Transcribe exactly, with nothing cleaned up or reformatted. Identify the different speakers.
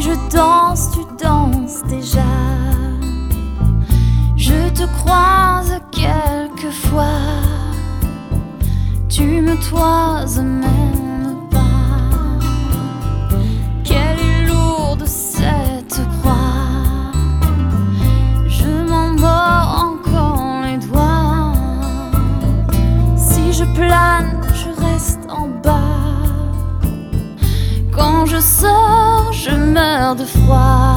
Speaker 1: Si je danse, tu danses déjà. Je te croise quelquefois. Tu me toises même pas. Quelle est lourde cette croix. Je m'en mords encore les doigts. Si je plane, je reste en bas. Quand je sors, je meurs de froid.